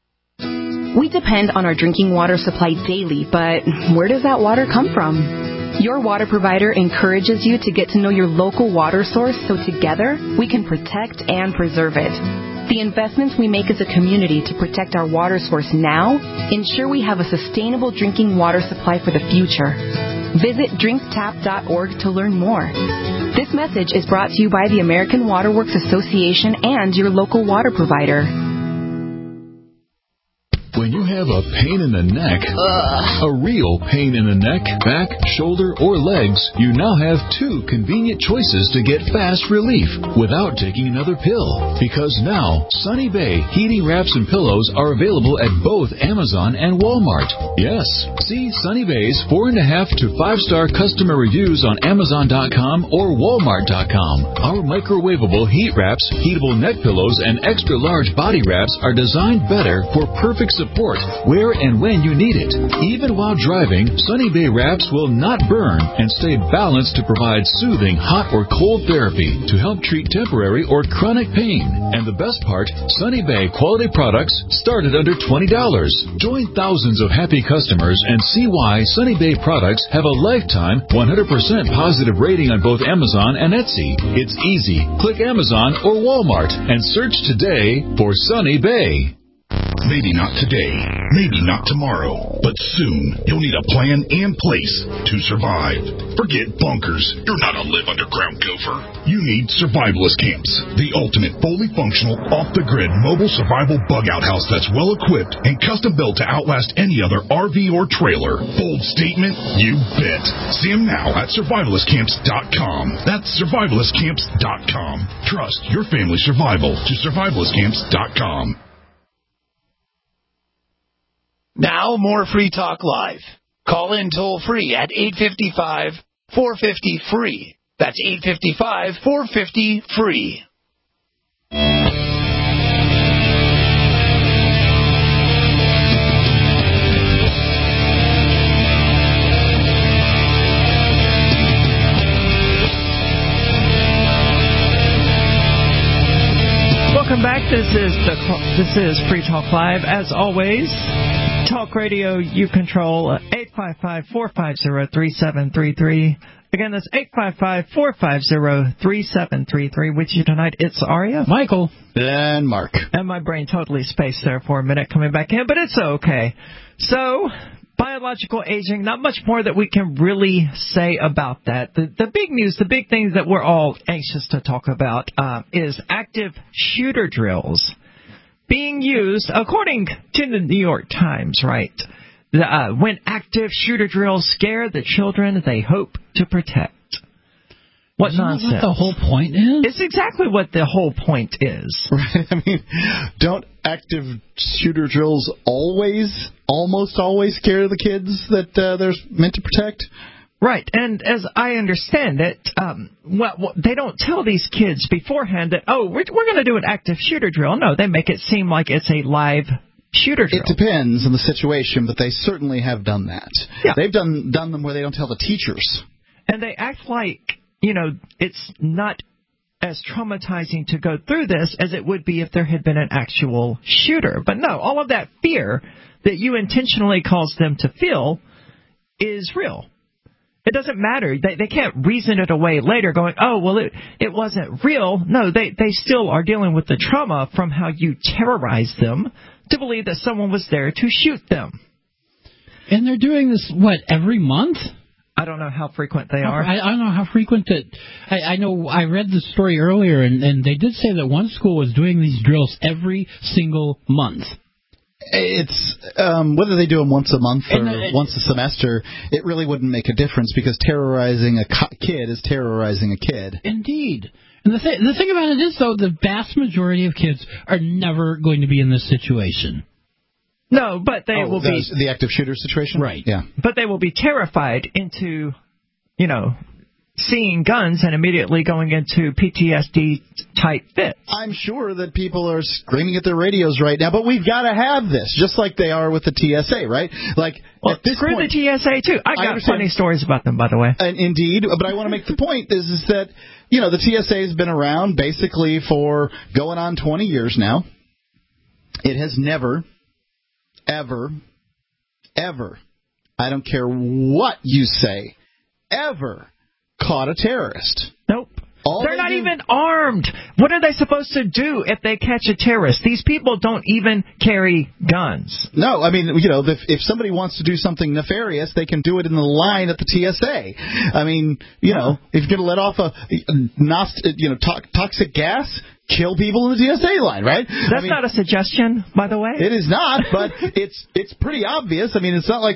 We depend on our drinking water supply daily, but where does that water come from? Your water provider encourages you to get to know your local water source so together we can protect and preserve it. The investments we make as a community to protect our water source now ensure we have a sustainable drinking water supply for the future. Visit drink tap dot org to learn more. This message is brought to you by the American Water Works Association and your local water provider. When you have a pain in the neck, uh, a real pain in the neck, back, shoulder, or legs, you now have two convenient choices to get fast relief without taking another pill. Because now, Sunny Bay heating wraps and pillows are available at both Amazon and Walmart. Yes, see Sunny Bay's four and a half to five star customer reviews on Amazon dot com or Walmart dot com. Our microwavable heat wraps, heatable neck pillows, and extra large body wraps are designed better for perfect support where and when you need it. Even while driving, Sunny Bay wraps will not burn and stay balanced to provide soothing hot or cold therapy to help treat temporary or chronic pain. And the best part, Sunny Bay quality products start at under twenty dollars. Join thousands of happy customers and see why Sunny Bay products have a lifetime one hundred percent positive rating on both Amazon and Etsy. It's easy. Click Amazon or Walmart and search today for Sunny Bay. Maybe not today, maybe not tomorrow, but soon you'll need a plan in place to survive. Forget bunkers. You're not a live underground gopher. You need survivalist camps, the ultimate fully functional, off-the-grid mobile survival bug-out house that's well-equipped and custom-built to outlast any other R V or trailer. Bold statement? You bet. See them now at survivalist camps dot com. That's survivalist camps dot com. Trust your family's survival to survivalist camps dot com. Now, more Free Talk Live. Call in toll-free at eight five five, four five zero, free. That's eight five five, four five zero, free. Welcome back. This is the this is Free Talk Live. As always, Talk Radio you control eight five five, four five zero, three seven three three. Again, that's eight five five, four five zero, three seven three three. With you tonight, it's Aria, Michael, and Mark. And my brain totally spaced there for a minute coming back in, but it's okay. So, biological aging, not much more that we can really say about that. The, the big news, the big things that we're all anxious to talk about uh, is active shooter drills being used, according to the New York Times, right? The, uh, when active shooter drills scare the children they hope to protect. What Isn't nonsense? That what the whole point is? It's exactly what the whole point is. Right. I mean, don't active shooter drills always, almost always scare the kids that uh, they're meant to protect? Right, and as I understand it, um, well, they don't tell these kids beforehand that, oh, we're, we're going to do an active shooter drill. No, they make it seem like it's a live shooter drill. It depends on the situation, but they certainly have done that. Yeah. They've done done them where they don't tell the teachers. And they act like, you know, it's not as traumatizing to go through this as it would be if there had been an actual shooter. But no, all of that fear that you intentionally cause them to feel is real. It doesn't matter. They they can't reason it away later going, oh, well, it it wasn't real. No, they, they still are dealing with the trauma from how you terrorize them to believe that someone was there to shoot them. And they're doing this, what, every month? I don't know how frequent they are. I, I don't know how frequent it. I, I know I read the story earlier, and, and they did say that one school was doing these drills every single month. It's um, whether they do them once a month or the, once a semester, it really wouldn't make a difference because terrorizing a co- kid is terrorizing a kid. Indeed. And the, th- the thing about it is, though, the vast majority of kids are never going to be in this situation. No, but they oh, will the, be... The active shooter situation? Right. Yeah. But they will be terrified into, you know, seeing guns and immediately going into P T S D-type fits. I'm sure that people are screaming at their radios right now, but we've got to have this, just like they are with the T S A, right? Like, well, at this screw point, the T S A, too. I got I funny stories about them, by the way. And indeed, but I want to make the point is, is that, you know, the T S A has been around basically for going on twenty years now. It has never, ever, ever, I don't care what you say, ever caught a terrorist. Nope. All They're they not do- even armed. What are they supposed to do if they catch a terrorist? These people don't even carry guns. No, I mean, you know, if, if somebody wants to do something nefarious, they can do it in the line at the T S A. I mean, you know, if you're going to let off a, a nost- you know, to- toxic gas, kill people in the T S A line, right? That's I mean, not a suggestion, by the way. It is not, but it's it's pretty obvious. I mean, it's not like...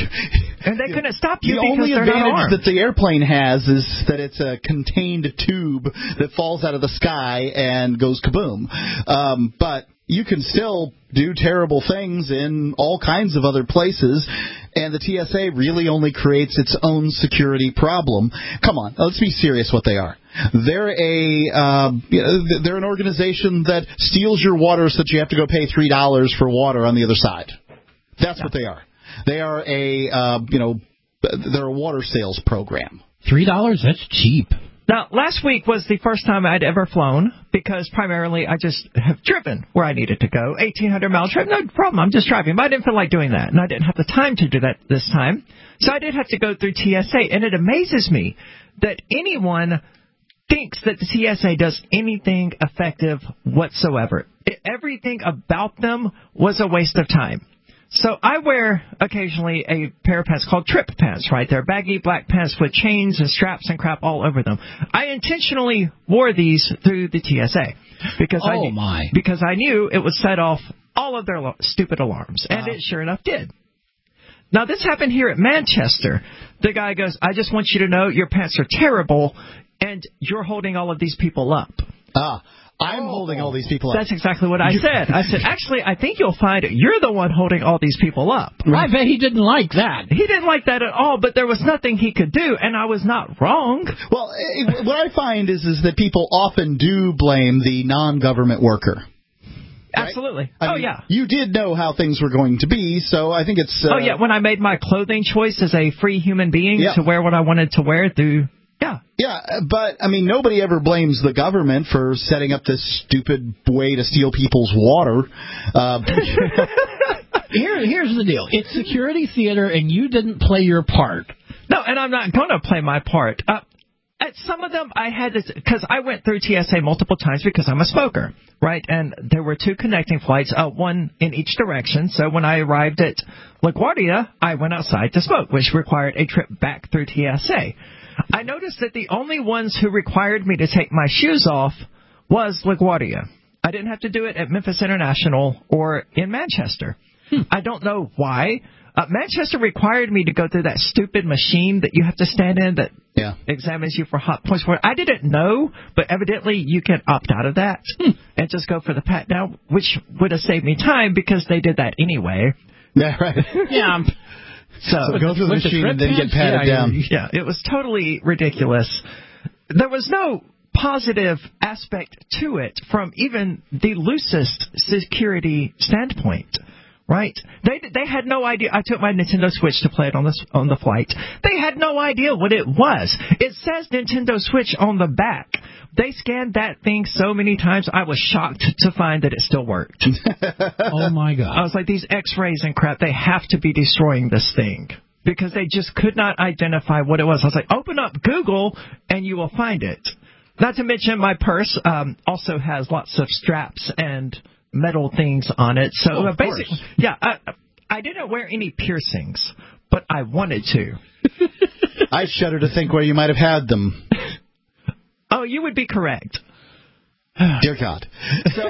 And they couldn't stop you the because only they're not advantage armed. that the airplane has is that it's a contained tube that falls out of the sky and goes kaboom. Um, but you can still do terrible things in all kinds of other places, and the T S A really only creates its own security problem. Come on, let's be serious what they are. They're a uh, they're an organization that steals your water so that you have to go pay three dollars for water on the other side. That's yeah. what they are. They are a, uh, you know, they're a water sales program. Three dollars? That's cheap. Now, last week was the first time I'd ever flown because primarily I just have driven where I needed to go. eighteen hundred mile trip, no problem. I'm just driving. But I didn't feel like doing that, and I didn't have the time to do that this time. So I did have to go through T S A, and it amazes me that anyone thinks that the T S A does anything effective whatsoever. It, everything about them was a waste of time. So I wear occasionally a pair of pants called trip pants, right? They're baggy black pants with chains and straps and crap all over them. I intentionally wore these through the T S A because oh I knew, my. because I knew it would set off all of their lo- stupid alarms, and wow. it sure enough did. Now, this happened here at Manchester. The guy goes, I just want you to know your pants are terrible, and you're holding all of these people up. Ah. I'm oh, holding all these people up. That's exactly what I said. I said, actually, I think you'll find you're the one holding all these people up. I bet he didn't like that. He didn't like that at all, but there was nothing he could do, and I was not wrong. Well, it, what I find is, is that people often do blame the non-government worker. Right? Absolutely. I oh, mean, yeah. You did know how things were going to be, so I think it's... Uh, oh, yeah, when I made my clothing choice as a free human being yeah. to wear what I wanted to wear through... Yeah. Yeah, but, I mean, nobody ever blames the government for setting up this stupid way to steal people's water. Uh, Here, here's the deal. It's security theater, and you didn't play your part. No, and I'm not going to play my part. Uh, at some of them, I had this, because I went through T S A multiple times because I'm a smoker, right? And there were two connecting flights, uh, one in each direction. So when I arrived at LaGuardia, I went outside to smoke, which required a trip back through T S A. I noticed that the only ones who required me to take my shoes off was LaGuardia. I didn't have to do it at Memphis International or in Manchester. Hmm. I don't know why. Uh, Manchester required me to go through that stupid machine that you have to stand in that yeah. examines you for hot points. I didn't know, but evidently you can opt out of that hmm. and just go for the pat down, which would have saved me time because they did that anyway. Yeah, right. yeah. So, so go through the machine the and then get patted yeah, down. Yeah, it was totally ridiculous. There was no positive aspect to it from even the loosest security standpoint, right? They they had no idea. I took my Nintendo Switch to play it on the on the flight. They had no idea what it was. It says Nintendo Switch on the back. They scanned that thing so many times, I was shocked to find that it still worked. Oh, my God. I was like, these x-rays and crap, they have to be destroying this thing. Because they just could not identify what it was. I was like, open up Google, and you will find it. Not to mention, my purse um, also has lots of straps and metal things on it. So oh, uh, basically, yeah, I, I didn't wear any piercings, but I wanted to. I shudder to think where you might have had them. Oh, you would be correct. Dear God. So,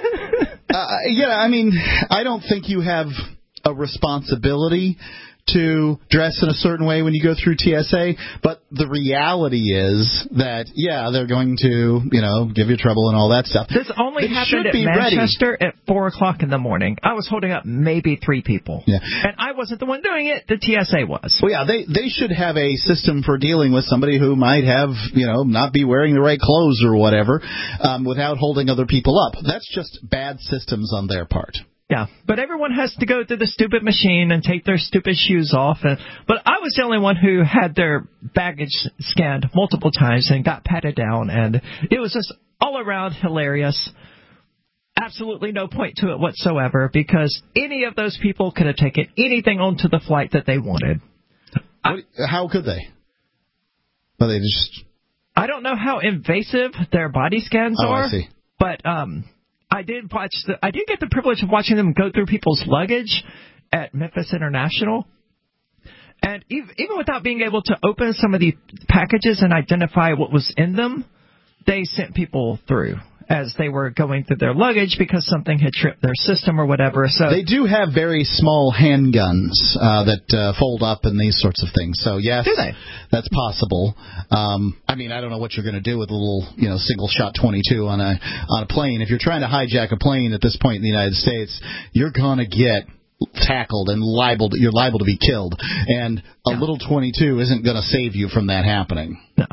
uh, yeah, I mean, I don't think you have a responsibility to dress in a certain way when you go through T S A, but the reality is that, yeah, they're going to, you know, give you trouble and all that stuff. This only they happened at Manchester ready. At four o'clock in the morning. I was holding up maybe three people. Yeah. And I wasn't the one doing it. The T S A was. Well, yeah, they, they should have a system for dealing with somebody who might have, you know, not be wearing the right clothes or whatever um, without holding other people up. That's just bad systems on their part. Yeah, but everyone has to go through the stupid machine and take their stupid shoes off. And, but I was the only one who had their baggage scanned multiple times and got patted down. And it was just all around hilarious. Absolutely no point to it whatsoever because any of those people could have taken anything onto the flight that they wanted. What, how could they? Well, they just. I don't know how invasive their body scans oh, are. I see. But um, I did watch. The, I did get the privilege of watching them go through people's luggage at Memphis International. And even without being able to open some of the packages and identify what was in them, they sent people through as they were going through their luggage because something had tripped their system or whatever. So they do have very small handguns uh, that uh, fold up and these sorts of things. So yes, do they? That's possible. Um, I mean, I don't know what you're going to do with a little, you know, single shot twenty-two on a on a plane. If you're trying to hijack a plane at this point in the United States, you're going to get tackled and liable. To, you're liable to be killed. And a yeah. little twenty-two isn't going to save you from that happening. No.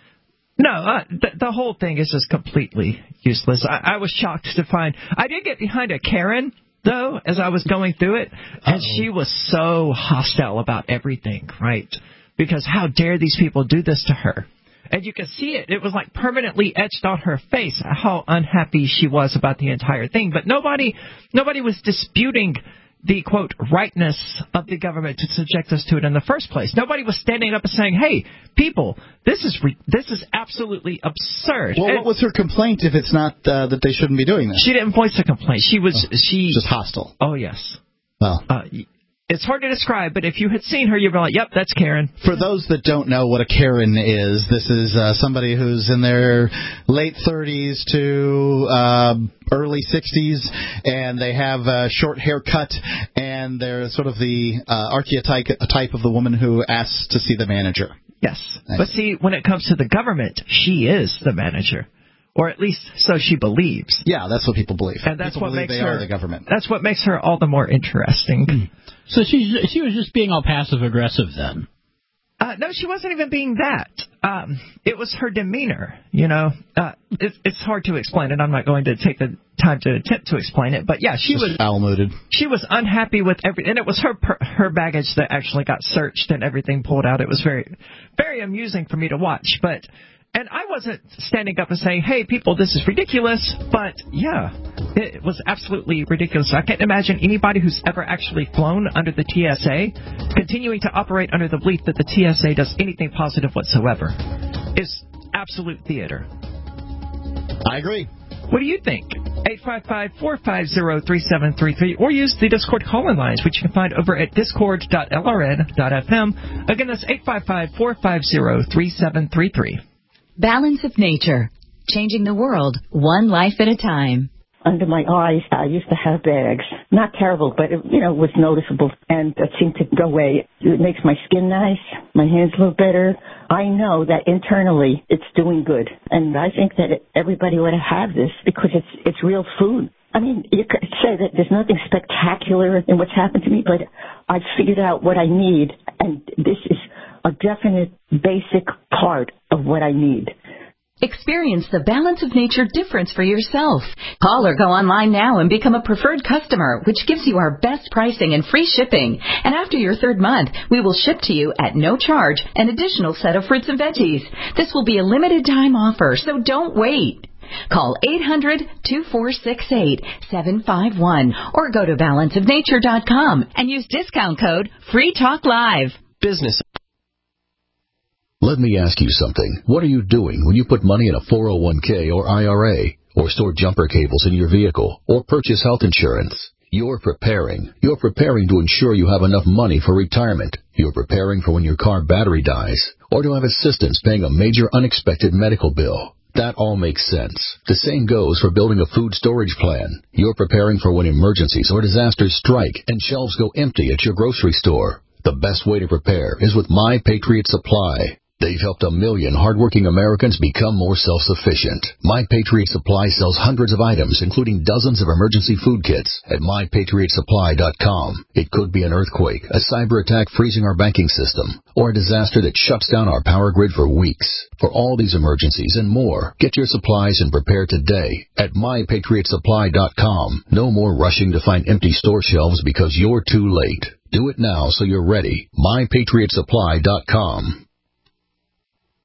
No, uh, the, the whole thing is just completely useless. I, I was shocked to find... I did get behind a Karen, though, as I was going through it, and Uh-oh. she was so hostile about everything, right? Because how dare these people do this to her? And you could see it. It was like permanently etched on her face how unhappy she was about the entire thing. But nobody, nobody was disputing the, quote, rightness of the government to subject us to it in the first place. Nobody was standing up and saying, hey, people, this is re- this is absolutely absurd. Well, and what was her complaint if it's not uh, that they shouldn't be doing this? She didn't voice a complaint. She was... Oh, she just hostile. Oh, yes. Well... Uh, It's hard to describe, but if you had seen her, you'd be like, yep, that's Karen. For those that don't know what a Karen is, this is uh, somebody who's in their late thirties to uh, early sixties, and they have a short haircut, and they're sort of the uh, archetype type of the woman who asks to see the manager. Yes. Nice. But see, when it comes to the government, she is the manager. Or at least so she believes. Yeah, that's what people believe. And that's people what believe makes they her are the government. That's what makes her all the more interesting. So she she was just being all passive aggressive then. Uh, no, she wasn't even being that. Um, it was her demeanor. You know, uh, it, it's hard to explain it. I'm not going to take the time to attempt to explain it. But yeah, she just was foul-mooded. She was unhappy with every, and it was her her baggage that actually got searched and everything pulled out. It was very very amusing for me to watch, but. And I wasn't standing up and saying, hey, people, this is ridiculous. But, yeah, it was absolutely ridiculous. I can't imagine anybody who's ever actually flown under the T S A continuing to operate under the belief that the T S A does anything positive whatsoever. It's absolute theater. I agree. What do you think? eight five five, four five zero, three seven three three or use the Discord call-in lines, which you can find over at discord dot l r n dot f m. Again, that's eight five five, four five zero, three seven three three. Balance of Nature, changing the world one life at a time. Under my eyes, I used to have bags. Not terrible, but it, you know, was noticeable, and it seemed to go away. It makes my skin nice, my hands look better. I know that internally it's doing good, and I think that everybody ought to have this because it's it's real food. I mean, you could say that there's nothing spectacular in what's happened to me, but I've figured out what I need, and this is a definite basic part of what I need. Experience the Balance of Nature difference for yourself. Call or go online now and become a preferred customer, which gives you our best pricing and free shipping. And after your third month, we will ship to you at no charge an additional set of fruits and veggies. This will be a limited time offer, so don't wait. Call eight hundred, two four six eight, seven five one or go to balance of nature dot com and use discount code FREETALKLIVE. Business. Let me ask you something. What are you doing when you put money in a four oh one k or I R A, or store jumper cables in your vehicle, or purchase health insurance? You're preparing. You're preparing to ensure you have enough money for retirement. You're preparing for when your car battery dies, or to have assistance paying a major unexpected medical bill. That all makes sense. The same goes for building a food storage plan. You're preparing for when emergencies or disasters strike and shelves go empty at your grocery store. The best way to prepare is with My Patriot Supply. They've helped a million hardworking Americans become more self-sufficient. My Patriot Supply sells hundreds of items, including dozens of emergency food kits at my patriot supply dot com. It could be an earthquake, a cyber attack freezing our banking system, or a disaster that shuts down our power grid for weeks. For all these emergencies and more, get your supplies and prepare today at my patriot supply dot com. No more rushing to find empty store shelves because you're too late. Do it now so you're ready. my patriot supply dot com.